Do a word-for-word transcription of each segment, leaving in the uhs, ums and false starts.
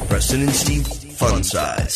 Preston and Steve Fun Size.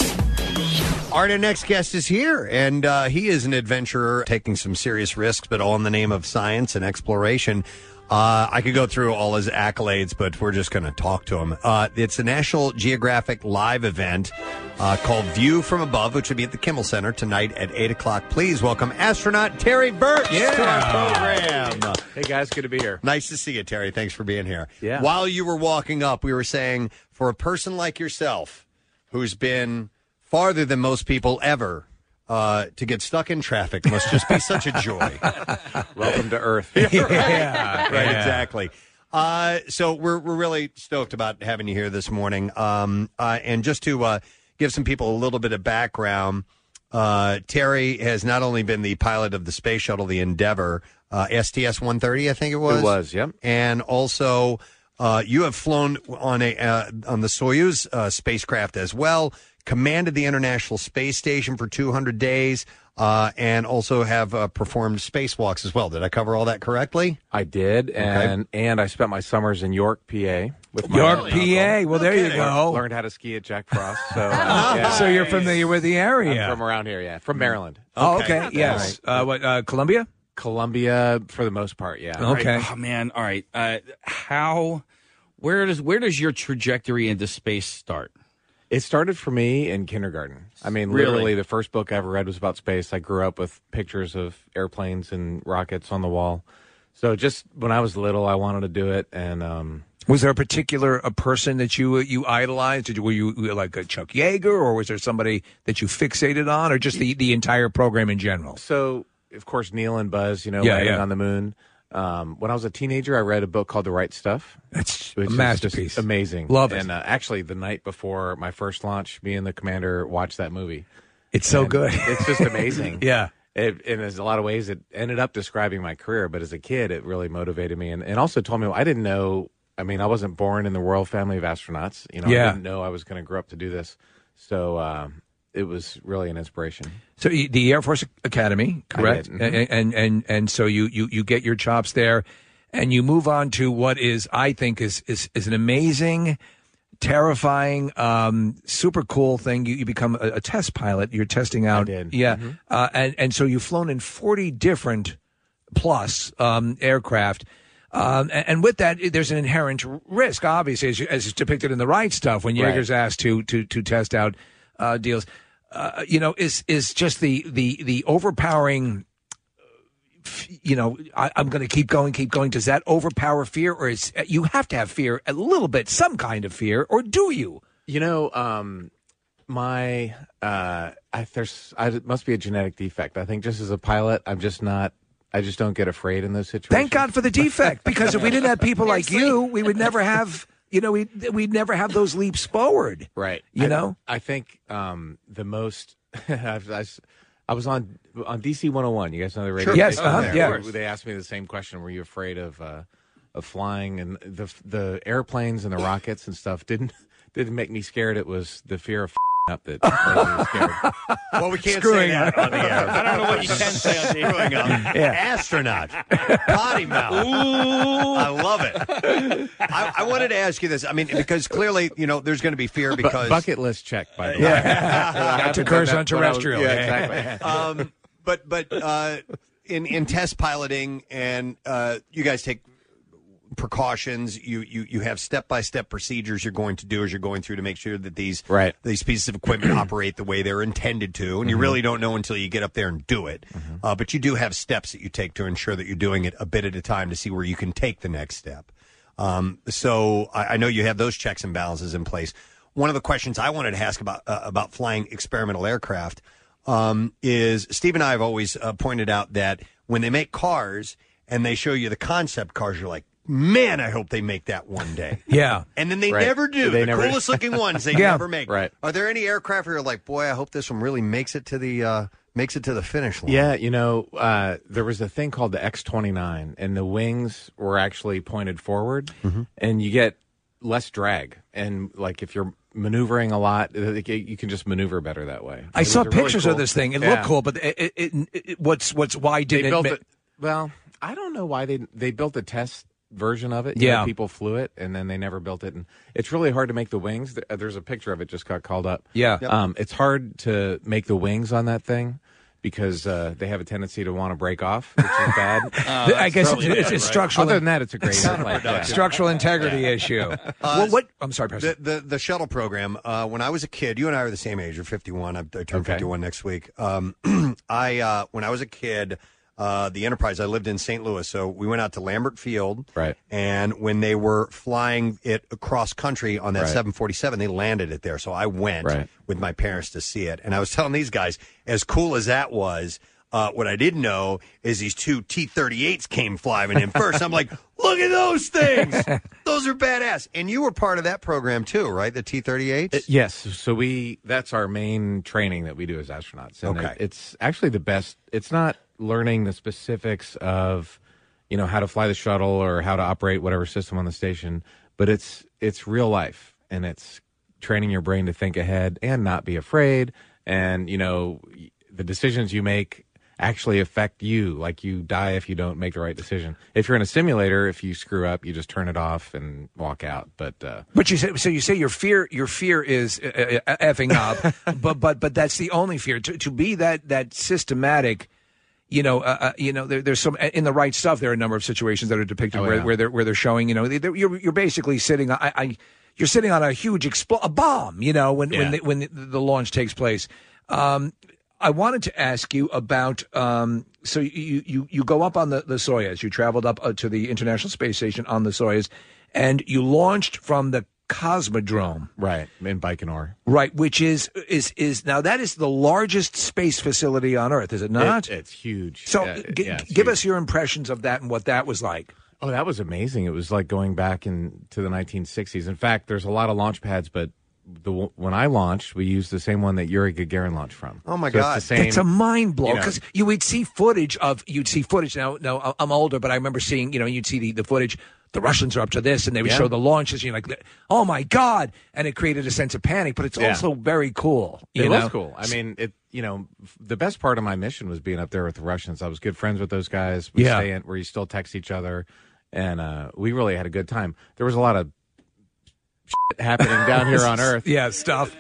Our next guest is here, and uh, he is an adventurer taking some serious risks, but all in the name of science and exploration. Uh, I could go through all his accolades, but we're just going to talk to him. Uh, it's a National Geographic live event uh, called View from Above, which will be at the Kimmel Center tonight at eight o'clock. Please welcome astronaut Terry Virts yeah. to our program. Hey, guys. Good to be here. Nice to see you, Terry. Thanks for being here. Yeah. While you were walking up, we were saying, for a person like yourself who's been farther than most people ever, uh, to get stuck in traffic must just be such a joy. Welcome to Earth. yeah, right, yeah. right, exactly. Uh, so we're we're really stoked about having you here this morning. Um, uh, and just to uh, give some people a little bit of background, uh, Terry has not only been the pilot of the space shuttle, the Endeavour, uh, S T S one thirty, I think it was. It was, yep. And also, uh, you have flown on a uh, on the Soyuz uh, spacecraft as well. Commanded the International Space Station for two hundred days, uh, and also have uh, performed spacewalks as well. Did I cover all that correctly? I did, and okay. and I spent my summers in York, P A. With my York, P A. Well, there okay. you go. Learned how to ski at Jack Frost. So, uh, yeah. so you're familiar with the area. I'm from around here, yeah. From Maryland. Oh, okay. okay. Yes. Right. Uh, what? Uh, Columbia? Columbia, for the most part, yeah. Okay. Right. Oh, man. All right. Uh, how? Where does where does your trajectory into space start? It started for me in kindergarten. I mean, really? literally, the first book I ever read was about space. I grew up with pictures of airplanes and rockets on the wall. So just when I was little, I wanted to do it. And um, was there a particular a person that you you idolized? Did you, were you like a Chuck Yeager, or was there somebody that you fixated on, or just the, the entire program in general? So, of course, Neil and Buzz, you know, yeah, landing yeah. on the moon. Um, when I was a teenager, I read a book called The Right Stuff. That's a masterpiece. Amazing. Love it. And uh, actually, the night before my first launch, me and the commander watched that movie. It's so and good. It's just amazing. yeah. It, and in a lot of ways, it ended up describing my career. But as a kid, it really motivated me. And, and also told me, well, I didn't know, I mean, I wasn't born in the royal family of astronauts. You know, yeah. I didn't know I was going to grow up to do this. So uh, it was really an inspiration. So the Air Force Academy, correct? Mm-hmm. And, and and and so you, you, you get your chops there, and you move on to what is, I think, is is, is an amazing, terrifying, um, super cool thing. You, you become a, a test pilot. You're testing out. I did. Yeah. Mm-hmm. Uh, and, and so you've flown in forty different plus um, aircraft. Um, and, and with that, there's an inherent risk, obviously, as, as is depicted in The Right Stuff, when Yeager's right. asked to, to, to test out uh, deals. Uh, you know, is is just the, the, the overpowering, you know, I, I'm going to keep going, keep going. Does that overpower fear? Or is you have to have fear, a little bit, some kind of fear, or do you? You know, um, my, uh, I, there's, I, it must be a genetic defect. I think just as a pilot, I'm just not, I just don't get afraid in those situations. Thank God for the defect, because if we didn't have people like you, we would never have... You know, we we'd never have those leaps forward. Right. You I, know? I think um, the most I, I, I was on on D C one oh one. You guys know the radio sure. Yes, station uh-huh, there, yeah. where they asked me the same question. Were you afraid of uh, of flying? And the the airplanes and the rockets and stuff didn't didn't make me scared. It was the fear of f***ing up that made me scared. Well, we can't Screwing say that on the air. I don't know what you can say on the air. Screwing up. Yeah. Astronaut. Potty mouth. Ooh. I love it. I, I wanted to ask you this. I mean, because clearly, you know, there's going to be fear because... Bu- bucket list check, by the way. Yeah. To curse on terrestrial. Yeah, exactly. um, but but uh, in, in test piloting, and uh, you guys take precautions, you, you, you have step-by-step procedures you're going to do as you're going through to make sure that these right. these pieces of equipment operate the way they're intended to, and mm-hmm. you really don't know until you get up there and do it. Mm-hmm. Uh, but you do have steps that you take to ensure that you're doing it a bit at a time to see where you can take the next step. Um, so I, I know you have those checks and balances in place. One of the questions I wanted to ask about uh, about flying experimental aircraft um, is Steve and I have always uh, pointed out that when they make cars and they show you the concept cars, you're like, man, I hope they make that one day. Yeah. And then they right. never do. They the never... coolest looking ones they yeah. never make. Right. Are there any aircraft where you're like, boy, I hope this one really makes it to the uh, makes it to the finish line? Yeah, you know, uh, there was a thing called the X twenty-nine, and the wings were actually pointed forward, mm-hmm. and you get less drag. And, like, if you're maneuvering a lot, you can just maneuver better that way. I it saw really pictures cool. of this thing. It yeah. looked cool, but it, it, it, it, what's what's why they didn't built it? it? Well, I don't know why they they built a test version of it. You Yeah. know, people flew it, and then they never built it. And it's really hard to make the wings. There- There's a picture of it just got called up. Yeah. Um, it's hard to make the wings on that thing because uh, they have a tendency to want to break off, which is bad. I guess it's, it's, it's structural. Other than that, it's a great airplane. Yeah. Structural integrity issue. well, what? I'm sorry, Pastor. The, the the shuttle program. Uh, when I was a kid, you and I are the same age. You're fifty-one. I, I turned Okay. fifty-one next week. Um, I uh, when I was a kid, uh, the Enterprise. I lived in Saint Louis, so we went out to Lambert Field. Right. And when they were flying it across country on that Right. seven forty-seven, they landed it there. So I went Right. with my parents to see it, and I was telling these guys, as cool as that was. Uh, what I didn't know is these two T thirty-eights came flying in first. I'm like, look at those things. Those are badass. And you were part of that program too, right? The T thirty-eights? Uh, yes. So we that's our main training that we do as astronauts. And Okay. it- it's actually the best. It's not learning the specifics of, you know, how to fly the shuttle or how to operate whatever system on the station, but it's it's real life, and it's training your brain to think ahead and not be afraid. And, you know, the decisions you make actually affect you. Like, you die if you don't make the right decision. If you're in a simulator, if you screw up, you just turn it off and walk out. But uh, But you say so. You say your fear. Your fear is uh, uh, effing up. but but but that's the only fear. To to be that that systematic. You know, uh, uh, you know. There, there's some in the right stuff. There are a number of situations that are depicted Oh, where, yeah. where they're where they're showing. You know, they, they're- you're you're basically sitting. I, I you're sitting on a huge expl- a bomb. You know, when when Yeah. the, when the, the launch takes place. Um, I wanted to ask you about. Um, so you, you you go up on the, the Soyuz. You traveled up uh, to the International Space Station on the Soyuz, and you launched from the Cosmodrome, right, in Baikonur. right? Which is is is now that is the largest space facility on Earth, is it not? It- it's huge. so Yeah, g- yeah, it's give huge. us your impressions of that and what that was like. Oh, that was amazing. It was like going back into the nineteen sixties. In fact, there's a lot of launch pads, but the when I launched, we used the same one that Yuri Gagarin launched from. Oh, my So God. It's the same. It's a mind blow you know. because you would see footage of you'd see footage. Now, no, I'm older, but I remember seeing you know you'd see the, the footage. The Russians are up to this, and they would Yeah. show the launches. And you're like, oh my god! And it created a sense of panic, but it's Yeah. also very cool. You It know? was cool. I mean, it. You know, f- the best part of my mission was being up there with the Russians. I was good friends with those guys. We Yeah. stay in, where you still text each other, and uh, we really had a good time. There was a lot of shit happening down here on Earth. Yeah, stuff.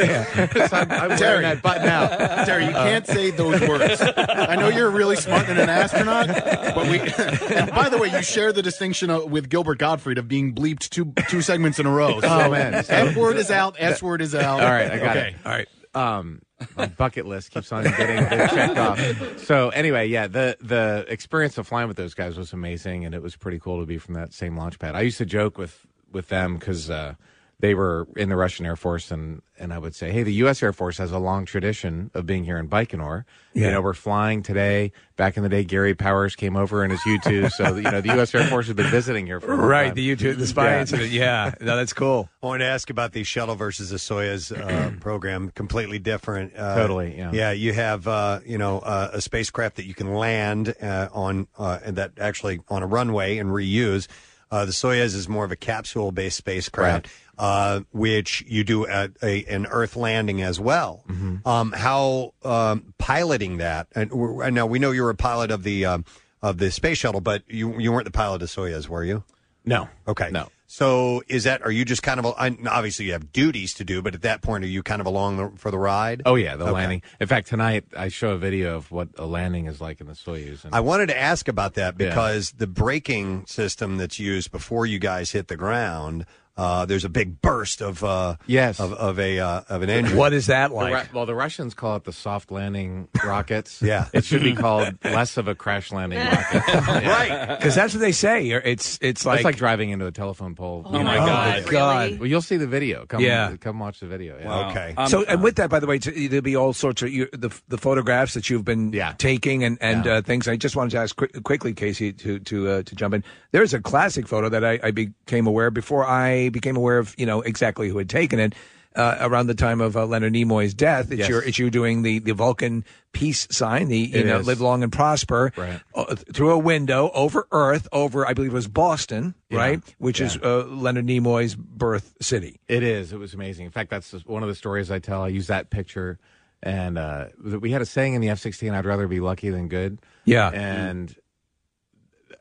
I'm, I'm Terry. wearing that button out. Terry, you can't say those words. I know you're really smart and an astronaut, but we. And by the way, you share the distinction uh, with Gilbert Gottfried of being bleeped two two segments in a row. So Oh, man. F word is out. S word is out. All right, I got okay. it. All right. um my bucket list keeps on getting checked off. So anyway, yeah, the the experience of flying with those guys was amazing, and it was pretty cool to be from that same launch pad. I used to joke with with them because uh, they were in the Russian Air Force, and and I would say, hey, the U S Air Force has a long tradition of being here in Baikonur. Yeah. You know, we're flying today. Back in the day, Gary Powers came over in his U two, so you know the U S Air Force has been visiting here for a long Right, time. the YouTube, the spy Yeah. incident. Yeah, no, that's cool. I wanted to ask about the shuttle versus the Soyuz uh, program. Completely different. Uh, Totally, yeah. Yeah, you have uh, you know uh, a spacecraft that you can land uh, on uh, and that actually on a runway and reuse. Uh, the Soyuz is more of a capsule-based spacecraft, uh, which you do a, a, an Earth landing as well. Mm-hmm. Um, how um, piloting that? And we're- I know we know you were a pilot of the um, of the space shuttle, but you you weren't the pilot of Soyuz, were you? No, Okay. no. So is that, are you just kind of, a- I- obviously you have duties to do, but at that point, are you kind of along the, for the ride? Oh yeah, the Okay. landing. In fact, tonight I show a video of what a landing is like in the Soyuz. And I wanted to ask about that Yeah. because the braking system that's used before you guys hit the ground, uh, there's a big burst of, uh, Yes. of, of a, uh, of an engine. What is that the like? Ru- well, the Russians call it the soft landing rockets. Yeah. it should be called less of a crash landing rocket. Right. Because that's what they say. It's it's like, it's like driving into a telephone pole. Oh, my oh God. my god. Well, you'll see the video. Come, Yeah. come watch the video. Yeah. Okay. Um, So, and with that, by the way, t- there'll be all sorts of you, the the photographs that you've been Yeah. taking and and Yeah. uh, things. I just wanted to ask quick, quickly, Casey, to to uh, to jump in. There's a classic photo that I, I became aware before I became aware of you know exactly who had taken it. Uh, around the time of uh, Leonard Nimoy's death, it's Yes. your it's you doing the, the Vulcan peace sign, the you It know is. live long and prosper, Right. uh, through a window over Earth, over I believe it was Boston, Yeah. right, which is Yeah. uh, Leonard Nimoy's birth city. It is. It was amazing. In fact, that's just one of the stories I tell. I use that picture, and uh, we had a saying in the F sixteen: "I'd rather be lucky than good." Yeah. And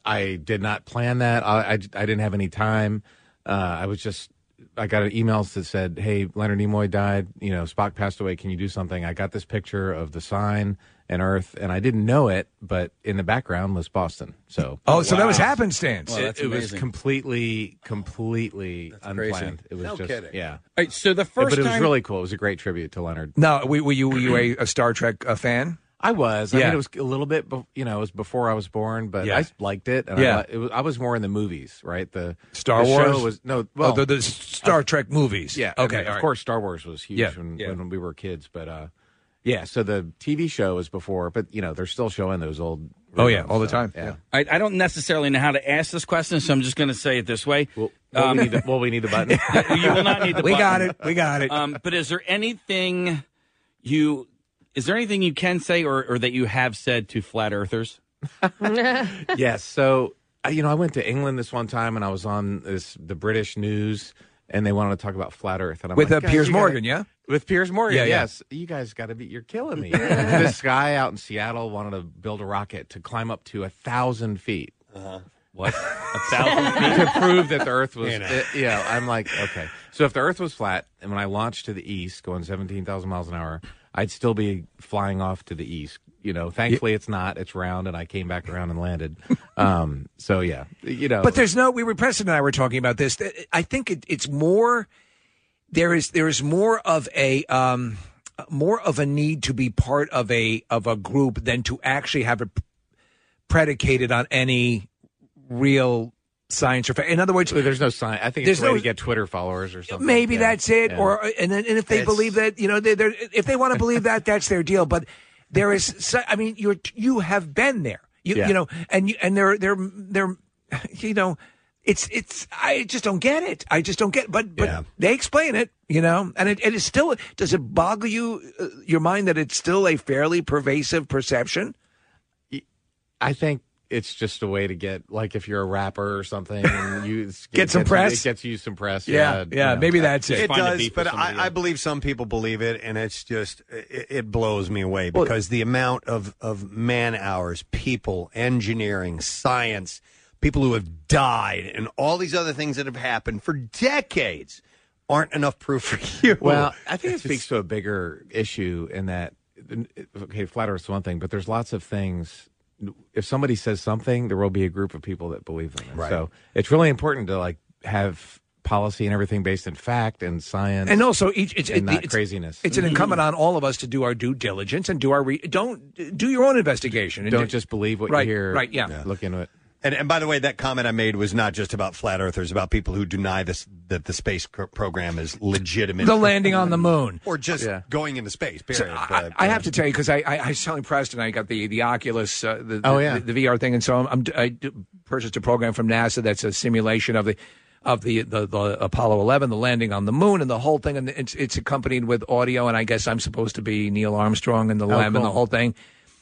I did not plan that. I, I, I didn't have any time. Uh, I was just, I got an email that said, hey, Leonard Nimoy died. You know, Spock passed away. Can you do something? I got this picture of the sign and Earth, and I didn't know it, but in the background was Boston. So, oh, so wow. that was happenstance. Well, that's it, it was amazing. completely, completely That's crazy. unplanned. It was No just, kidding. yeah. All right, so the first but it was time, really cool. It was a great tribute to Leonard. No, were, were you were you a, a Star Trek uh, fan? I was. I Yeah. mean, it was a little bit, bef- you know, it was before I was born, but Yeah. I liked it. And Yeah. I, li- it was, I was more in the movies, right? The Star the Wars? show was no. Well, oh, the, the Star Trek movies. yeah. I Okay. mean, all of right. course, Star Wars was huge Yeah, when, yeah. when we were kids, but uh, yeah. So the T V show was before, but you know, they're still showing those old. Oh, yeah, reruns, all the so, time. Yeah. I, I don't necessarily know how to ask this question, so I'm just going to say it this way. Well, well, Um, we need the, well, we need the button. You will not need the We button. got it. We got it. Um, but is there anything you is there anything you can say or, or that you have said to flat earthers? Yes. So, uh, you know, I went to England this one time, and I was on this the British news, and they wanted to talk about flat Earth, and I'm With like, uh, "Guys, Piers you gotta- Morgan, yeah? With Piers Morgan, Yeah, yeah. yes. You guys got to be. You're killing me. This guy out in Seattle wanted to build a rocket to climb up to a thousand feet What? A thousand feet? to prove that the Earth was. You know. uh, you know, I'm like, okay. So if the Earth was flat, and when I launched to the east, going seventeen thousand miles an hour, I'd still be flying off to the east. You know, thankfully it's not. It's round, and I came back around and landed. Um, so yeah, you know. But there's no. We were Preston and I were talking about this. I think it, it's more. There is there is more of a um, more of a need to be part of a of a group than to actually have it predicated on any real science or fact. In other words, there's no sign. I think There's it's a way no- to get Twitter followers or something. maybe Yeah. that's it. Yeah. Or and then and if they It's- believe that, you know, they they're, if they want to believe that, that's their deal. But there is, so- I mean, you're you have been there, you Yeah. you know, and you and they're they're they're, you know. It's it's I just don't get it. I just don't get. But but Yeah. they explain it, you know, and it, it is still. Does it boggle you uh, your mind that it's still a fairly pervasive perception? I think it's just a way to get, like, if you're a rapper or something, and you it's- Get it some gets- press? It gets you some press. Yeah, Yeah, yeah, you know. maybe that's it. It Find a does, beef but with somebody, I, yeah. I believe some people believe it, and it's just it, it blows me away because the amount of of man hours, people, engineering, science, people who have died, and all these other things that have happened for decades aren't enough proof for you. Well, I think it speaks to a bigger issue in that, okay, flat Earth's one thing, but there's lots of things. If somebody says something, there will be a group of people that believe them. And Right. So it's really important to, like, have policy and everything based in fact and science And also, each it's, and it- not it's craziness. It's an incumbent on all of us to do our due diligence and do our re- don't do your own investigation. And Don't do- just believe what right, you hear. right, yeah. Look into it. And, and by the way, that comment I made was not just about flat earthers, about people who deny this that the space co- program is legitimate. The landing on the moon. or just Yeah. going into space, So period. I, But, I uh, have to tell you because I, I I was telling Preston I got the the Oculus uh, the, Oh, the, yeah. the, the V R thing, and so I'm, I'm I purchased a program from NASA that's a simulation of the of the, the, the Apollo eleven, the landing on the moon, and the whole thing, and it's it's accompanied with audio, and I guess I'm supposed to be Neil Armstrong and the lab and the cool. whole thing.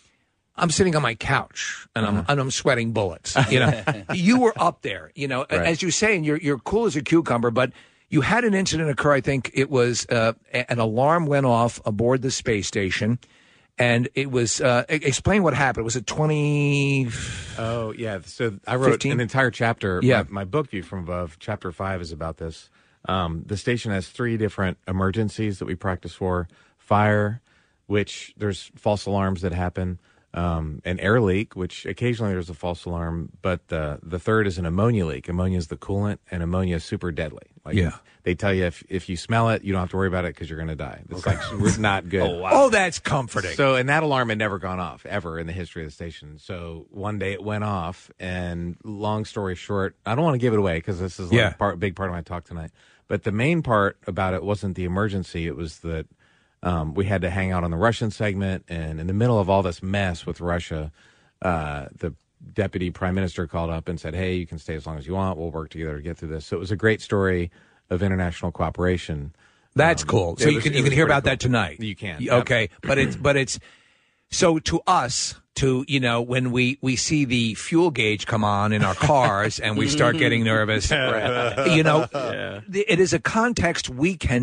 I'm sitting on my couch and I'm and I'm sweating bullets. You know, you were up there. You know, Right. as you say, and you're you're cool as a cucumber, but you had an incident occur. I think it was uh, a- an alarm went off aboard the space station, and it was uh, e- explain what happened. Was it twenty? Oh, yeah. So I wrote fifteen? an entire chapter. Yeah. My, my book, View from Above, chapter five is about this. Um, the station has three different emergencies that we practice for. Fire, which there's false alarms that happen. Um, an air leak, which occasionally there's a false alarm. But uh, the third is an ammonia leak. Ammonia is the coolant, and ammonia is super deadly. Like, Yeah. They tell you if, if you smell it, you don't have to worry about it because you're going to die. It's like not good. Oh, wow. Oh, that's comforting. So, and that alarm had never gone off ever in the history of the station. So one day it went off, and long story short, I don't want to give it away because this is like Yeah. a part, big part of my talk tonight. But the main part about it wasn't the emergency; it was that um, we had to hang out on the Russian segment, and in the middle of all this mess with Russia, uh, the deputy prime minister called up and said, "Hey, you can stay as long as you want. We'll work together to get through this." So it was a great story of international cooperation. That's Um, cool. it So you was- can it you can was hear pretty about cool. that tonight. You can. Y- Okay, but it's but it's so to us to you know when we we see the fuel gauge come on in our cars and we start getting nervous. You know, th- it is a context we can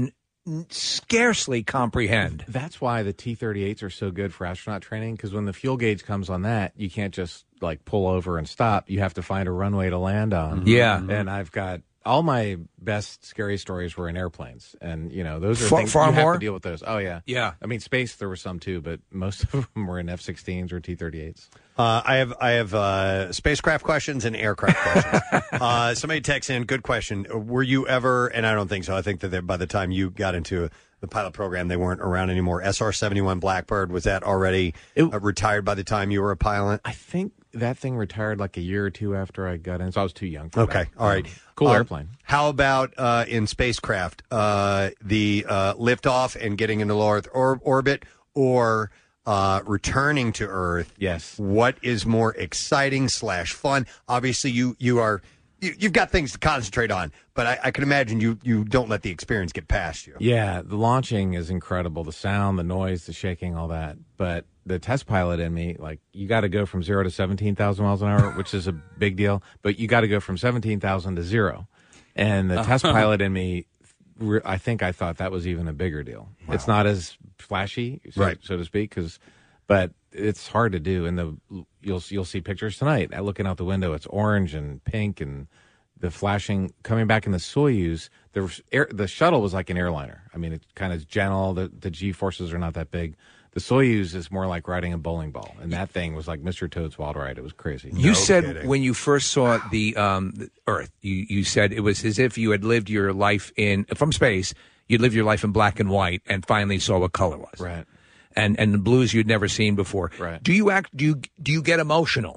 n- scarcely comprehend. That's why the T thirty-eights are so good for astronaut training, because when the fuel gauge comes on that, you can't just like pull over and stop. You have to find a runway to land on. Yeah. And I've got all my best scary stories were in airplanes, and you know those are Far- things far you have more? to deal with those. Oh yeah, Yeah. I mean space there were some too, but most of them were in F sixteens or T thirty-eights. Uh, I have I have uh, spacecraft questions and aircraft questions. uh, somebody texts in, good question. Were you ever, and I don't think so, I think that they- by the time you got into the pilot program, they weren't around anymore. S R seventy-one Blackbird, was that already It- uh, retired by the time you were a pilot? I think that thing retired like a year or two after I got in, so I was too young for Okay, that. all right. Um, cool Um, airplane. How about uh, in spacecraft, uh, the uh, liftoff and getting into low Earth or- orbit, or uh, returning to Earth? Yes. What is more exciting slash fun? Obviously, you you are you, you've got things to concentrate on, but I, I can imagine you you don't let the experience get past you. Yeah, the launching is incredible. The sound, the noise, the shaking, all that. But the test pilot in me, like, you got to go from zero to seventeen thousand miles an hour, which is a big deal. But you got to go from seventeen thousand to zero. And the test pilot in me, re- I think I thought that was even a bigger deal. It's not as flashy, so, Right. so to speak, 'cause, but it's hard to do. And the you'll you'll see pictures tonight. Looking out the window, it's orange and pink and the flashing. Coming back in the Soyuz, the air, the shuttle was like an airliner. I mean, it kind of gentle. The the G forces are not that big. The Soyuz is more like riding a bowling ball, and that thing was like Mister Toad's Wild Ride. It was crazy. You No said kidding. when you first saw the, um, the Earth, you, you said it was as if you had lived your life in from space. You'd lived your life in black and white, and finally saw what color was. Right. And and the blues you'd never seen before. Right. Do you act? Do you do you get emotional?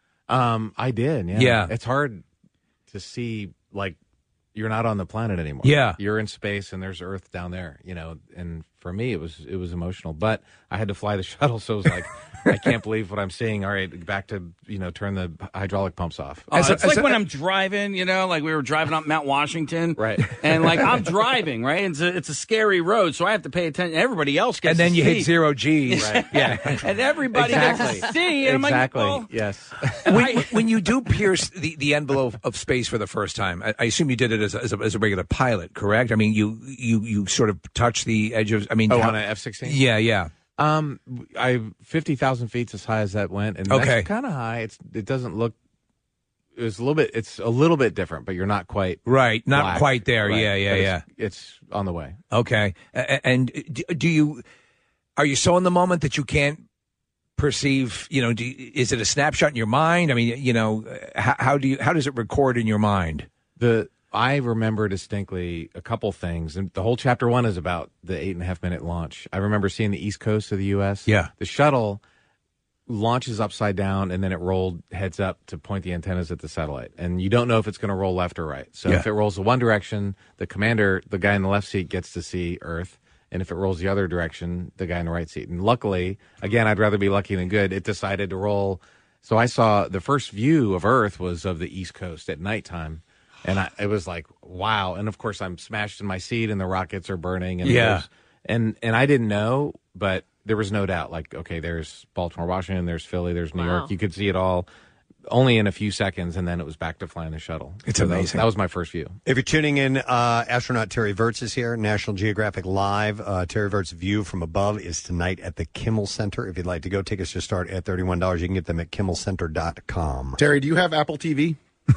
Um, I did. Yeah. Yeah. It's hard to see like you're not on the planet anymore. Yeah. You're in space and there's Earth down there, you know, and for me it was it was emotional. But I had to fly the shuttle, so it was like I can't believe what I'm seeing. All right, back to, you know, turn the hydraulic pumps off. Uh, As a- it's as like a- when I'm driving, you know, like we were driving up Mount Washington, Right. And like I'm driving, right? It's a it's a scary road, so I have to pay attention. Everybody else gets And then to you see. hit zero G's. Right. Yeah. and everybody Exactly. gets to see. And exactly. I'm like, well, Yes. when, when you do pierce the, the envelope of space for the first time, I, I assume you did it as a, as, a, as a regular pilot, correct? I mean, you you you sort of touch the edge of. I mean, Oh, how- on an F sixteen? Yeah, yeah. Um, I fifty thousand feet's as high as that went, and Okay. that's kind of high. It's it doesn't look. It's a little bit. It's a little bit different, but you're not quite Right, not black. quite there. Right. Yeah, yeah, But yeah. It's, it's on the way. Okay. A- a- And d- do you are you so in the moment that you can't perceive? You know, do, is it a snapshot in your mind? I mean, you know, how, how do you how does it record in your mind? The I remember distinctly a couple things, and the whole chapter one is about the eight and a half minute launch. I remember seeing the east coast of the U S. Yeah. The shuttle launches upside down, and then it rolled heads up to point the antennas at the satellite, and you don't know if it's going to roll left or right. So Yeah. if it rolls the one direction, the commander, the guy in the left seat, gets to see Earth. And if it rolls the other direction, the guy in the right seat. And luckily, again, I'd rather be lucky than good. It decided to roll. So I saw the first view of Earth was of the East Coast at nighttime. And I, it was like, wow. And of course, I'm smashed in my seat and the rockets are burning. And Yeah. there's- And, and I didn't know, but there was no doubt. Like, okay, there's Baltimore, Washington, there's Philly, there's New Wow. York. You could see it all only in a few seconds. And then it was back to flying the shuttle. It's So that was- amazing. That was my first view. If you're tuning in, uh, astronaut Terry Virts is here, National Geographic Live. Uh, Terry Virts' View from Above is tonight at the Kimmel Center. If you'd like to go, tickets just start at thirty-one dollars. You can get them at kimmel center dot com. Terry, do you have Apple T V?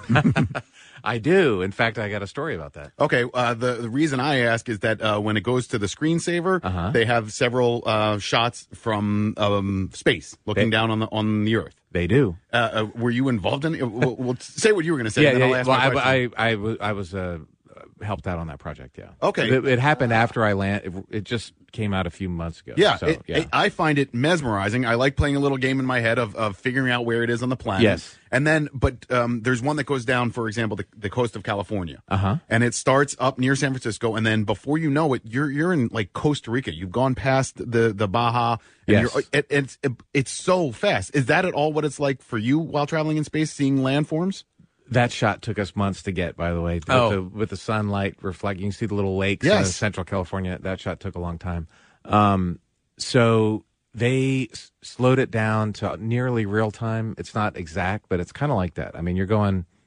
I do. In fact, I got a story about that. Okay, uh, the, the reason I ask is that uh, when it goes to the screensaver, Uh-huh. they have several uh, shots from um, space, looking They- down on the on the Earth. They do. Uh, uh, were you involved in it? Well, well, say what you were going to say. Yeah, and yeah. then I'll yeah. ask Well, my I, question. I, I, was- I was uh, helped out on that project. Yeah. Okay. It, it happened after I land. It, it just came out a few months ago. Yeah, So, it- yeah. it- I find it mesmerizing. I like playing a little game in my head of, of figuring out where it is on the planet. Yes. And then, but um, there's one that goes down, for example, the, the coast of California. Uh-huh. And it starts up near San Francisco, and then before you know it, you're you're in like Costa Rica. You've gone past the the Baja. And Yes. you're, it, it's it, it's so fast. Is that at all what it's like for you while traveling in space, seeing landforms? That shot took us months to get, by the way. With, Oh. the, with the sunlight reflecting, you can see the little lakes in Yes. Central California. That shot took a long time. Um, so they s- slowed it down to nearly real time. It's not exact, but it's kind of like that. I mean, you're going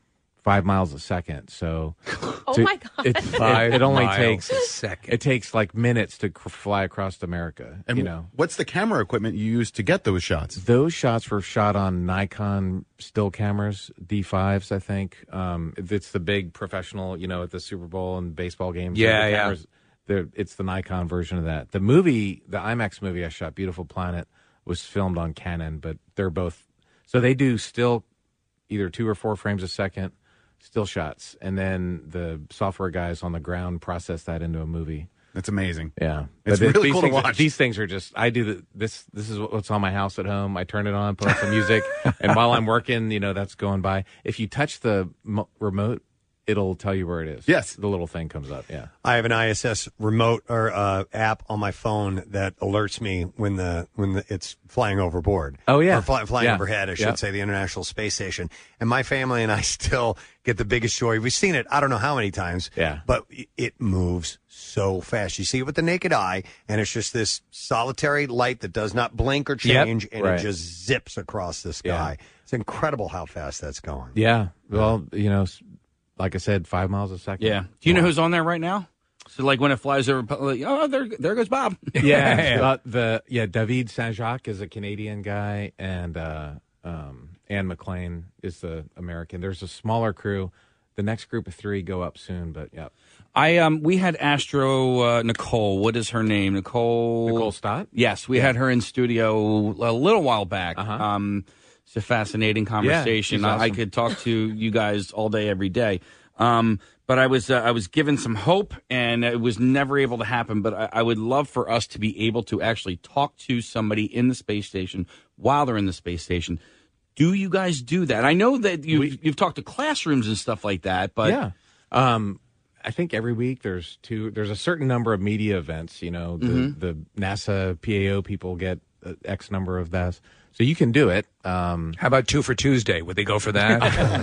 five miles a second. So, Oh to- my God. it, Five it, it only miles takes a second. It takes like minutes to cr- fly across America. And you know, what's the camera equipment you use to get those shots? those shots were shot on Nikon still cameras, D fives, I think. Um, it's the big professional, you know, at the Super Bowl and baseball games. Yeah, the yeah. cameras, they're- It's the Nikon version of that. The movie, the IMAX movie I shot, Beautiful Planet, was filmed on Canon, but they're both. So they do still either two or four frames a second, still shots, and then the software guys on the ground process that into a movie. That's amazing. Yeah, It's But th- really these cool to things, watch. These things are just. I do the, this. This is what's on my house at home. I turn it on, put on some music, and while I'm working, you know, that's going by. If you touch the mo- remote, it'll tell you where it is. Yes. The little thing comes up. Yeah. I have an I S S remote or uh, app on my phone that alerts me when the when the, it's flying overboard. Oh, yeah. or fly, flying Yeah. overhead. I should Yeah. say the International Space Station. And my family and I still get the biggest joy. We've seen it. I don't know how many times. Yeah. but it moves so fast. You see it with the naked eye, and it's just this solitary light that does not blink or Yep. change, and Right. it just zips across the sky. It's incredible how fast that's going. Yeah. Well, you know, s- like I said, five miles a second. Yeah. Do you know who's on there right now? So like when it flies over, like, oh, there, there goes Bob. Yeah, uh, the yeah David Saint Jacques is a Canadian guy, and uh, um, Anne McLean is the American. There's a smaller crew. The next group of three go up soon, but yeah, I um we had Astro uh, Nicole. What is her name? Nicole. Nicole Stott. Yes, we had her in studio a little while back. Uh-huh. Um, it's a fascinating conversation. she's I, I awesome. could talk to you guys all day, every day. Um, but I was uh, I was given some hope, and it was never able to happen. But I, I would love for us to be able to actually talk to somebody in the space station while they're in the space station. Do you guys do that? I know that you've, We- you've talked to classrooms and stuff like that, but yeah. Um, I think every week there's two. There's a certain number of media events. You know, the, Mm-hmm. the NASA P A O people get uh, X number of that, so you can do it. Um, How about two for Tuesday? Would they go for that?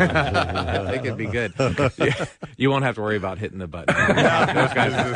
I think it'd be good. Yeah, you won't have to worry about hitting the button. Those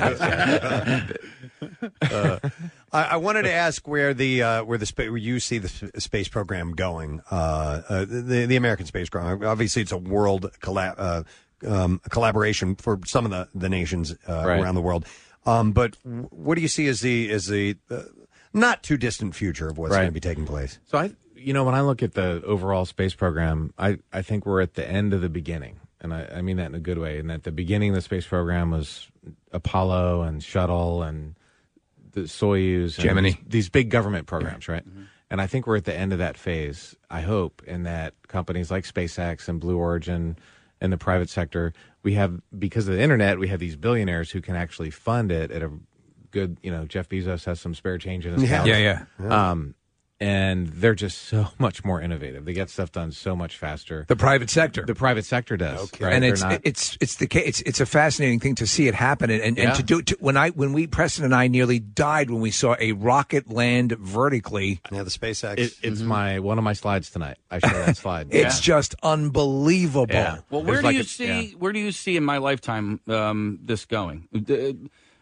guys. Uh, I, I wanted to ask where the uh, where the spa- where you see the s- space program going. Uh, uh, the the American space program. Obviously, it's a world colla- uh, um, collaboration for some of the the nations uh, Right. around the world. Um, but w- what do you see as the as the uh, not too distant future of what's Right. going to be taking place? So I, you know, when I look at the overall space program, I, I think we're at the end of the beginning, and I, I mean that in a good way. And at the beginning of the space program was Apollo and Shuttle and the Soyuz, and Gemini. these, these big government programs, right? And I think we're at the end of that phase. I hope, in that companies like SpaceX and Blue Origin and the private sector, we have, because of the internet, we have these billionaires who can actually fund it at a good, you know, Jeff Bezos has some spare change in his Yeah. house. yeah, yeah. Um, and they're just so much more innovative. They get stuff done so much faster. The private sector. The private sector does, Okay. right? and They're it's not- it's it's the ca- it's it's a fascinating thing to see it happen, and and, Yeah. and to do it. To, when I when we Preston and I nearly died when we saw a rocket land vertically. Yeah, the SpaceX. it, it's my one of my slides tonight. I show that slide. It's just unbelievable. Yeah. Well, where There's do like you a- see yeah. where do you see in my lifetime um, this going? D-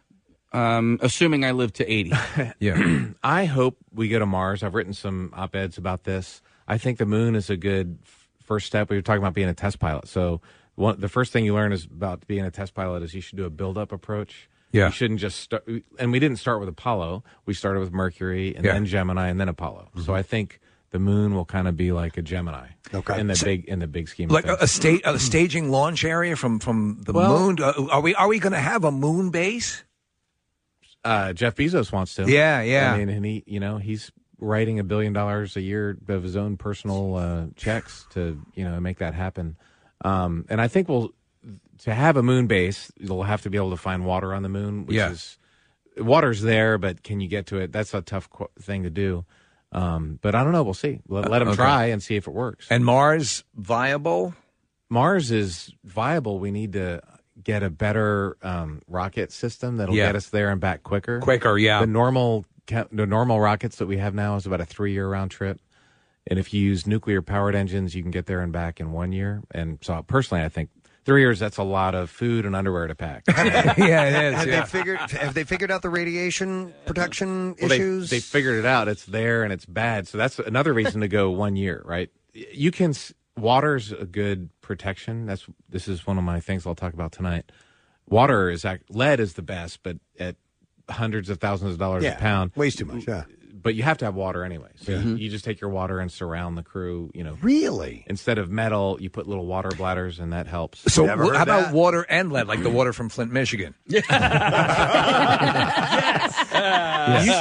Um, assuming I live to eighty. Yeah. I hope we go to Mars. I've written some op-eds about this. I think the moon is a good f- first step. We were talking about being a test pilot. So one, the first thing you learn is about being a test pilot is you should do a build-up approach. Yeah. You shouldn't just start. And we didn't start with Apollo. We started with Mercury and Yeah. then Gemini and then Apollo. So I think the moon will kind of be like a Gemini. Okay. In the big in the big scheme. Like of a, things. a state, a staging launch area from from the Well- moon. Uh, are we are we going to have a moon base? Uh, Jeff Bezos wants to. Yeah, yeah. I mean, and he, you know, he's writing a billion dollars a year of his own personal uh, checks to, you know, make that happen. Um, and I think we'll to have a moon base, you'll have to be able to find water on the moon. Which Yeah. is water's there, but can you get to it? That's a tough qu- thing to do. Um, but I don't know. We'll see. Let, let him okay. try and see if it works. And Mars viable? Mars is viable. We need to get a better um, rocket system that'll Yeah. get us there and back quicker. Quicker, yeah. The normal ca- the normal rockets that we have now is about a three year round trip, and if you use nuclear powered engines, you can get there and back in one year. And so, personally, I think three years that's a lot of food and underwear to pack. yeah, it is. have yeah. they figured have they figured out the radiation protection Well, they, issues? they figured it out. It's there and it's bad. So that's another reason to go one year, right? You can. s- water's a good protection. That's this is one of my things I'll talk about tonight. Water is act, lead is the best, but at hundreds of thousands of dollars Yeah, a pound, weighs too much. Yeah, but you have to have water anyway. So Yeah. you, you just take your water and surround the crew. You know, really. Instead of metal, you put little water bladders, and that helps. So Never wh- heard how about that. water and lead, like the water from Flint, Michigan? yes. Yeah. You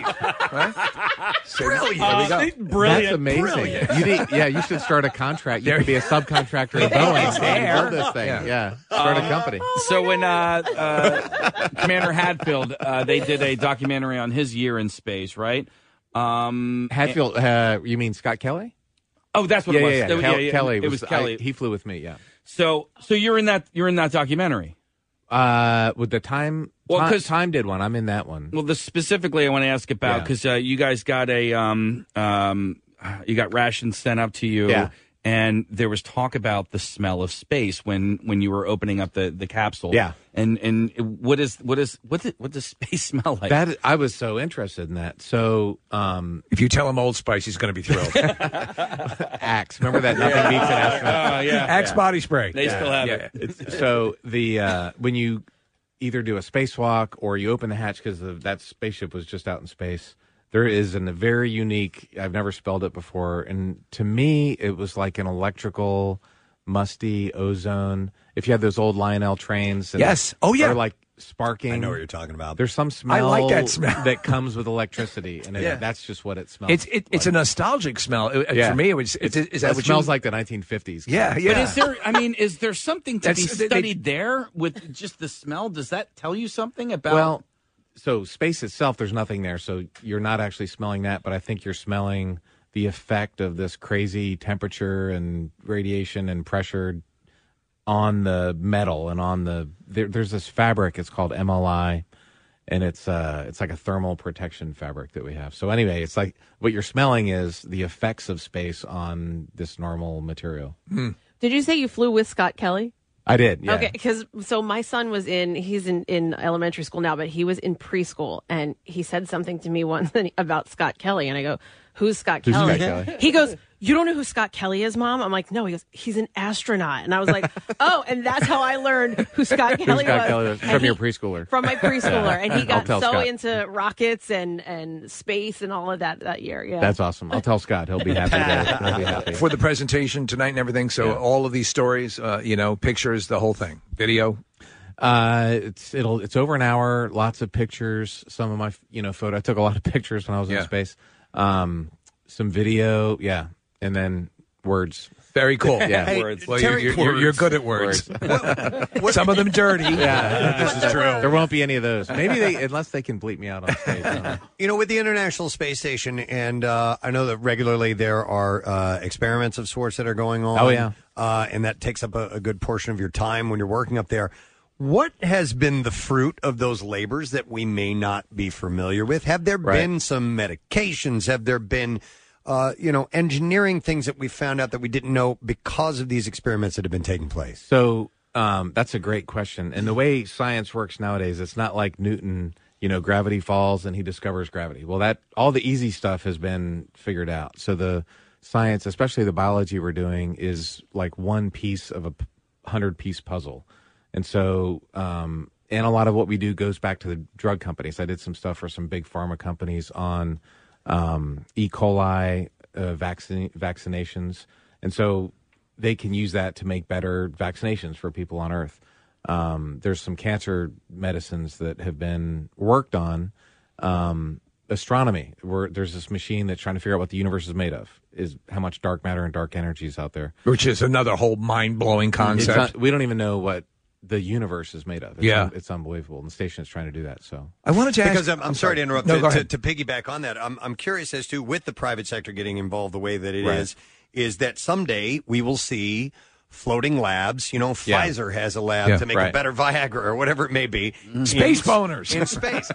should, Brilliant. There we go. Brilliant. That's amazing. Brilliant. You need, yeah, you should start a contract. You could be a subcontractor at Boeing and build this thing. Yeah. Yeah, start a company. So when uh, uh, Commander Hadfield, uh, they did a documentary on his year in space, right? Um, Hatfield, uh, you mean Scott Kelly? oh, that's what yeah, it was. yeah, yeah. It- Kel- yeah, Kelly. It was, I- Kelly. he flew with me. Yeah. so, so you're in that. You're in that documentary. Uh, with the time, Well, time, 'cause- time did one. I'm in that one. Well, the specifically I want to ask about Yeah. because uh, you guys got a um um you got rations sent up to you, Yeah. and there was talk about the smell of space when when you were opening up the, the capsule. Yeah. and and what is what is what the, what does space smell like? That I was so interested in that. So, um, If you tell him Old Spice, he's going to be thrilled. Axe. Remember that nothing beats an astronaut. Oh yeah, Axe body spray. they still have Yeah. it. It's, so the uh, when you either do a spacewalk or you open the hatch because that spaceship was just out in space, there is an, a very unique. I've never spelled it before, and to me, it was like an electrical, musty ozone. If you had those old Lionel trains, and Yes. Oh, yeah. they're like sparking. I know what you're talking about. There's some smell I like that smell. that comes with electricity, and it, Yeah. that's just what it smells. It's it, it's a nostalgic smell. It- Yeah. For me, it was. It's, is that it what smells you, like the nineteen fifties. Yeah, yeah. But is there? I mean, is there something to That's- be they- they- studied there with just the smell? Does that tell you something about? Well, so space itself, there's nothing there, so you're not actually smelling that, but I think you're smelling the effect of this crazy temperature and radiation and pressure on the metal and on the there, there's this fabric. It's called M L I, and it's uh it's like a thermal protection fabric that we have. So anyway, it's like what you're smelling is the effects of space on this normal material. Did you say you flew with Scott Kelly? I did, yeah. Okay, because so my son was in, he's in, in elementary school now, but he was in preschool, and he said something to me once about Scott Kelly, and I go, who's Scott Who's Kelly? Scott Kelly? He goes, you don't know who Scott Kelly is, Mom? I'm like, no. He goes, he's an astronaut. And I was like, oh, and that's how I learned who Scott Who's Kelly Scott was. Kelly was? And From he- your preschooler. From my preschooler. And he I'll got tell so Scott. into rockets and, and space and all of that that year. Yeah. That's awesome. I'll tell Scott. He'll be happy. To, he'll be happy. for the presentation tonight and everything. So Yeah. all of these stories, uh, you know, pictures, the whole thing, video. Uh, it's it'll it's over an hour. Lots of pictures. Some of my you know photo. I took a lot of pictures when I was Yeah. in space. Um, some video, yeah, and then words. Very cool. Yeah. Hey, Words. Well, Terry, you're, you're, you're good at words. Some of them dirty. Yeah, This is true. There won't be any of those. Maybe they unless they can bleep me out on stage. I don't know. You know, with the International Space Station, and uh, I know that regularly there are uh, experiments of sorts that are going on. Oh, yeah. Uh, and that takes up a, a good portion of your time when you're working up there. What has been the fruit of those labors that we may not be familiar with? Have there Right. been some medications? Have there been, uh, you know, engineering things that we found out that we didn't know because of these experiments that have been taking place? So um, that's a great question. And the way science works nowadays, it's not like Newton. You know, gravity falls and he discovers gravity. Well, that all the easy stuff has been figured out. So the science, especially the biology we're doing, is like one piece of a hundred-piece puzzle. And so, um, and a lot of what we do goes back to the drug companies. I did some stuff for some big pharma companies on um, E. coli uh, vaccine, vaccinations. And so they can use that to make better vaccinations for people on Earth. Um, there's some cancer medicines that have been worked on. Um, astronomy, where there's this machine that's trying to figure out what the universe is made of, is how much dark matter and dark energy is out there. Which is another whole mind-blowing It's concept. not- we don't even know what the universe is made of. It's Yeah. un- it's unbelievable. And the station is trying to do that. So I wanted to ask... Because I'm, I'm sorry to interrupt. No, to, go to, ahead. to piggyback on that, I'm, I'm curious as to, with the private sector getting involved the way that it Right. is, is that someday we will see floating labs. You know, Yeah. Pfizer has a lab Yeah, to make a right. better Viagra or whatever it may be. Space in, boners. in space.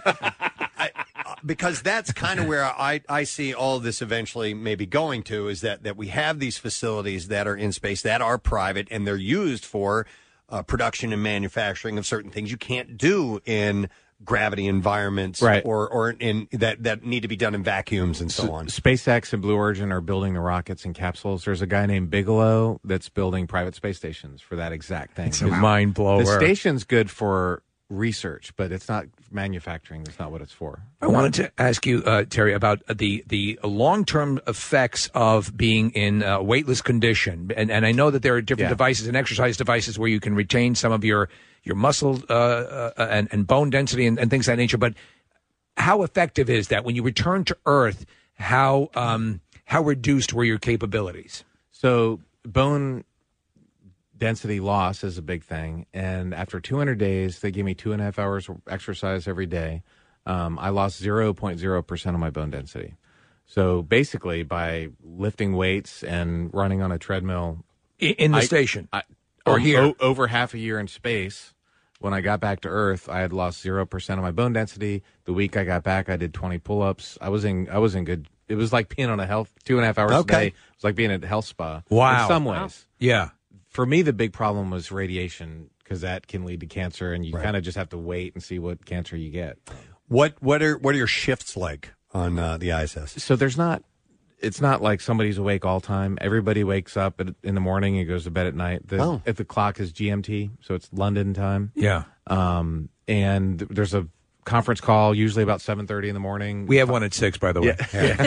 I, uh, because that's kind of where I, I see all of this eventually maybe going to, is that, that we have these facilities that are in space that are private and they're used for uh, production and manufacturing of certain things you can't do in gravity environments, Right. or or in that that need to be done in vacuums and so S- on. SpaceX and Blue Origin are building the rockets and capsules. There's a guy named Bigelow that's building private space stations for that exact thing. It's a mind blower. The station's good for research, but it's not manufacturing. That's not what it's for. I wanted to ask you, uh, Terry, about the the long term effects of being in a weightless condition, and and I know that there are different Yeah. devices and exercise devices where you can retain some of your your muscle uh, uh, and and bone density and, and things of that nature. But how effective is that when you return to Earth? How um, how reduced were your capabilities? So bone density loss is a big thing, and after two hundred days, they gave me two and a half hours of exercise every day. Um, I lost zero point zero percent of my bone density. So basically, by lifting weights and running on a treadmill In, in the I- station I, or o- here? o- over half a year in space. When I got back to Earth, I had lost zero percent of my bone density. The week I got back, I did twenty pull-ups. I was in, I was in good. It was like being on a health two and a half hours Okay. a day. It was like being at a health spa. Wow. In some ways, Yeah. for me, the big problem was radiation because that can lead to cancer, and you Right. kind of just have to wait and see what cancer you get. What what are what are your shifts like on uh, the I S S? So there's not. It's not like somebody's awake all time. Everybody wakes up at, in the morning and goes to bed at night. The, Oh. If the clock is G M T, so it's London time. Yeah. Um, and there's a conference call usually about seven thirty in the morning. We have one at six, by the way.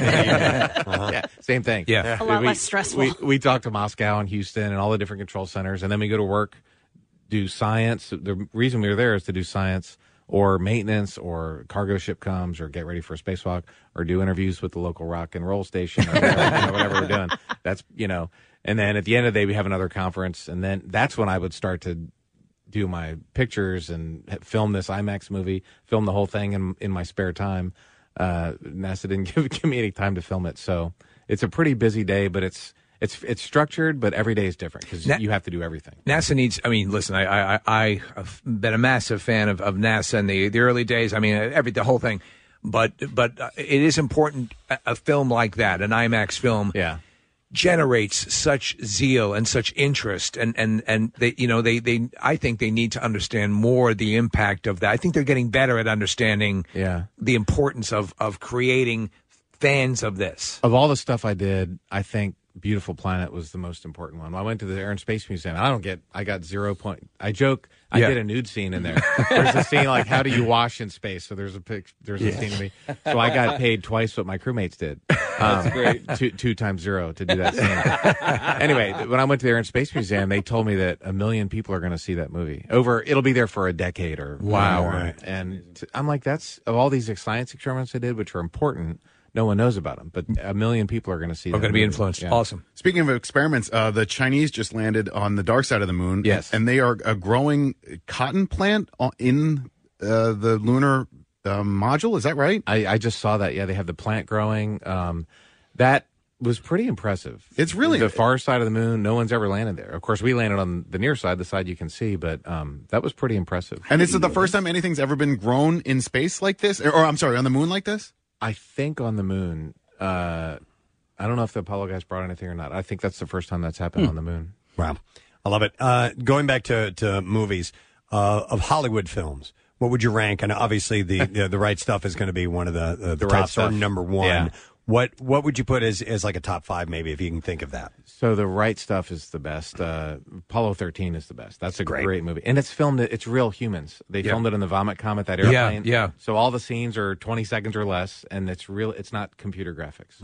Yeah, same thing. Yeah. A lot we, less stressful. We, we talk to Moscow and Houston and all the different control centers, and then we go to work, do science. The reason we were there is to do science or maintenance or cargo ship comes or get ready for a spacewalk or do interviews with the local rock and roll station or whatever, you know, whatever we're doing. That's, you know, and then at the end of the day, we have another conference, and then that's when I would start to do my pictures and h- film this IMAX movie, film the whole thing in in my spare time. Uh, NASA didn't give, give me any time to film it, so it's a pretty busy day. But it's it's it's structured, but every day is different because Na- you have to do everything. NASA needs. I mean, listen. I I I I've been a massive fan of, of NASA in the the early days. I mean, every the whole thing. But but uh, it is important. A, a film like that, an IMAX film, Yeah. generates such zeal and such interest, and and and they you know they they I think they need to understand more the impact of that. I think they're getting better at understanding Yeah. the importance of of creating fans of this. Of all the stuff I did, I think Beautiful Planet was the most important one. I went to the Air and Space Museum. I don't get, I got zero point. I joke, I Yeah. did a nude scene in there. There's a scene like, how do you wash in space? So there's a pic, there's a scene of me. So I got paid twice what my crewmates did. Um, That's great. Two, two times zero to do that scene. Anyway, when I went to the Air and Space Museum, they told me that a million people are going to see that movie. Over, it'll be there for a decade or Wow. more. Right. And t- I'm like, that's, of all these science experiments I did, which are important, no one knows about them, but a million people are going to see. Are that going to be movie. influenced. Yeah. Awesome. Speaking of experiments, uh, the Chinese just landed on the dark side of the moon. Yes. And they are uh, growing cotton plant o- in uh, the lunar um, module. Is that right? I, I just saw that. Yeah, they have the plant growing. Um, that was pretty impressive. It's really- the far side of the moon. No one's ever landed there. Of course, we landed on the near side, the side you can see, but um, that was pretty impressive. And is it the first time anything's ever been grown in space like this? Or, or I'm sorry, on the moon like this? I think on the moon. Uh, I don't know if the Apollo guys brought anything or not. I think that's the first time that's happened on the moon. Wow, I love it. Uh, going back to to movies uh, of Hollywood films, what would you rank? And obviously, the the, the Right Stuff is going to be one of the uh, the, The Right tops or Stuff. number one. Yeah. What what would you put as as like a top five, maybe, if you can think of that? So the Right Stuff is the best. Uh, Apollo thirteen is the best. That's a Great. great, movie, and it's filmed. It's real humans. They Yeah. filmed it in the Vomit Comet, that Yeah, airplane. yeah. So all the scenes are twenty seconds or less, and it's real. It's not computer graphics.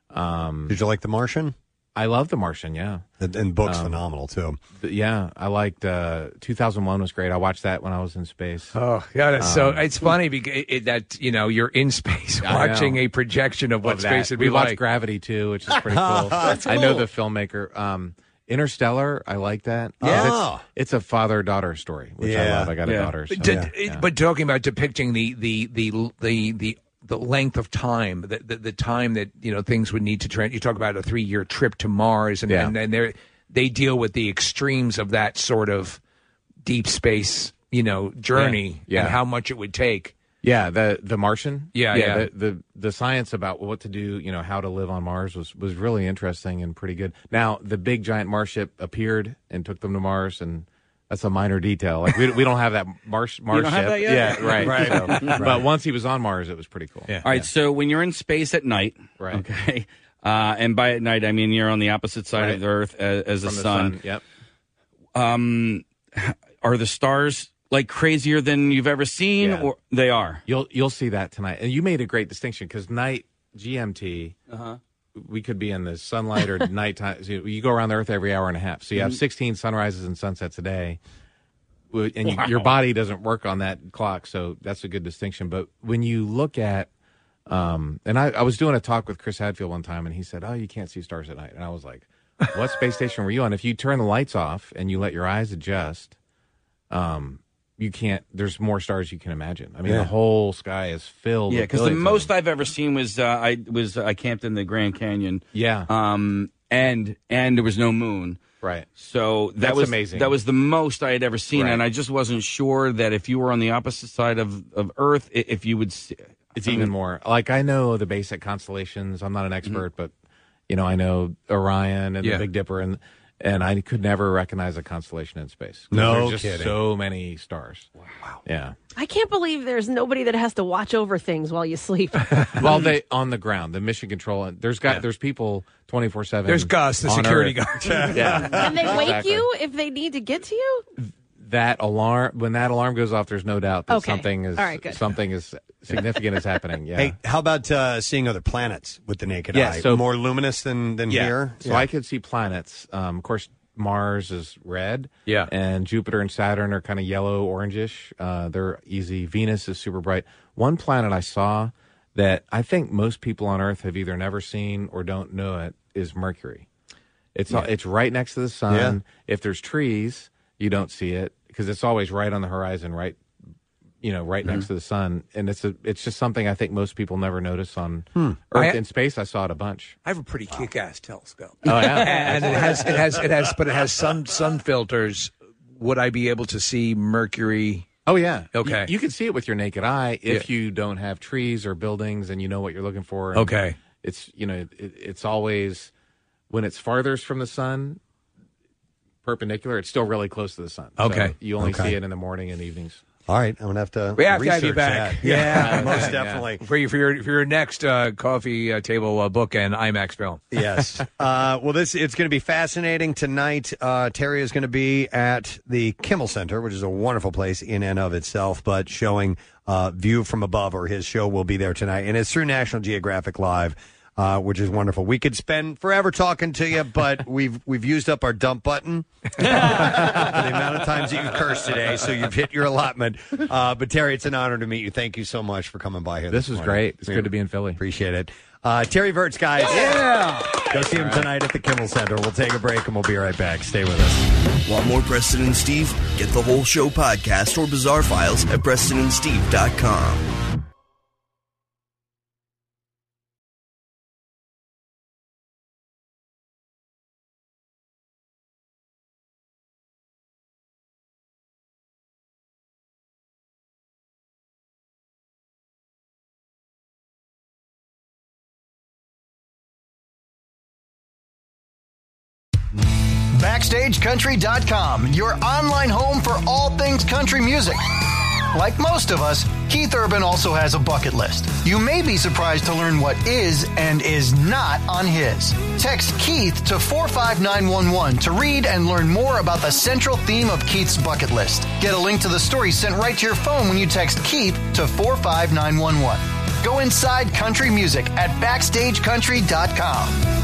Um, Did you like The Martian? I love The Martian. Yeah, And, and book's Um, phenomenal too. But yeah. I liked uh, two thousand one was great. I watched that when I was in space. Oh, yeah. That's so it's funny because it, it, that you know you're in space I watching know. a projection of what Of that. space would we be watched like. Gravity too, which is pretty cool. I know the filmmaker. Um, Interstellar, I like that. 'Cause Yeah. it's, it's a father-daughter story, which I Yeah. love. I got a Yeah. daughter. So, But, yeah. it- but talking about depicting the the the the the, the length of time, the, the the time that you know things would need to. Tra- you talk about a three year trip to Mars, and Yeah. and, and they they deal with the extremes of that sort of deep space, you know, journey Yeah. Yeah. and how much it would take. Yeah, the the Martian. Yeah, yeah. The, the the science about what to do, you know, how to live on Mars was was really interesting and pretty good. Now, the big giant Mars ship appeared and took them to Mars, and That's a minor detail. Like we we don't have that Mars Mars don't ship. have that yet? Yeah, right. Right. So- Right. But once he was on Mars, it was pretty cool. Yeah. All right, so when you're in space at night, Right. okay, uh, and by at night I mean you're on the opposite side Right. of the Earth as, as the From the sun. sun. Yep. Um, are the stars like crazier than you've ever seen, Yeah. or they are? You'll you'll see that tonight. And you made a great distinction because night G M T, Uh-huh. we could be in the sunlight or nighttime. So you go around the Earth every hour and a half. So you have sixteen sunrises and sunsets a day. Wo- And you, your body doesn't work on that clock, so that's a good distinction. But when you look at, um, and I, I was doing a talk with Chris Hadfield one time, and he said, "Oh, you can't see stars at night." And I was like, "What space station were you on?" If you turn the lights off and you let your eyes adjust, um, you can't. There's more stars you can imagine. I mean, Yeah. the whole sky is filled. Yeah, with because the billions of most them. I've ever seen was uh, I was I camped in the Grand Canyon. Yeah. Um, and and there was no moon. Right. So that That's was amazing. That was the most I had ever seen, Right. and I just wasn't sure that if you were on the opposite side of, of Earth, i- if you would. See, It's I even mean, more. Like I know the basic constellations. I'm not an expert, but you know I know Orion and Yeah. the Big Dipper, and and I could never recognize a constellation in space. 'Cause No there's just kidding. so many stars. Wow. Yeah. I can't believe there's nobody that has to watch over things while you sleep. Well, they on the ground, the mission control. and There's got there's people twenty-four seven. There's Gus, the on security Earth. guard. Yeah. Can they wake Exactly. you if they need to get to you? That alarm when that alarm goes off, there's no doubt that Okay. something is All right, good. something is significant is happening. Yeah. Hey, how about uh, seeing other planets with the naked Yeah, eye? so- More luminous than, than Yeah. here? So I could see planets. Um, of course, Mars is red. Yeah. And Jupiter and Saturn are kind of yellow, orangish. Uh, they're easy. Venus is super bright. One planet I saw that I think most people on Earth have either never seen or don't know it is Mercury. It's it's right next to the sun. Yeah. If there's trees, you don't see it because it's always right on the horizon, right, you know, right next to the sun. And it's a it's just something I think most people never notice on Earth. I- In space, I saw it a bunch. I have a pretty kick-ass telescope. Oh yeah. and it has it has it has but it has sun sun filters. Would I be able to see Mercury? Oh yeah. Okay. You, you can see it with your naked eye if Yeah. you don't have trees or buildings and you know what you're looking for. And Okay. It's you know it, it's always when it's farthest from the sun, perpendicular. It's still really close to the sun. So Okay. you only Okay. see it in the morning and evenings. All right, I'm going to have to We have to have you research back. that. Yeah. most Yeah. definitely. For your for your, for your next uh, coffee uh, table uh, book and IMAX film. Yes. Uh, well, this it's going to be fascinating tonight. Uh, Terry is going to be at the Kimmel Center, which is a wonderful place in and of itself, but showing uh, View from Above, or his show will be there tonight, and it's through National Geographic Live. Uh, which is wonderful. We could spend forever talking to you, but we've we've used up our dump button for the amount of times that you cursed today. So you've hit your allotment. Uh, but Terry, it's an honor to meet you. Thank you so much for coming by here. This was morning. great. It's We good to be in Philly. Appreciate it. Uh, Terry Virts, guys. Yeah. Go see him tonight at the Kimmel Center. We'll take a break and we'll be right back. Stay with us. Want more Preston and Steve? Get the whole show podcast or bizarre files at preston and steve dot com. Backstage Country dot com, your online home for all things country music. Like most of us, Keith Urban also has a bucket list. You may be surprised to learn what is and is not on his. Text Keith to four five nine one one to read and learn more about the central theme of Keith's bucket list. Get a link to the story sent right to your phone when you text Keith to four five nine one one. Go inside country music at Backstage Country dot com.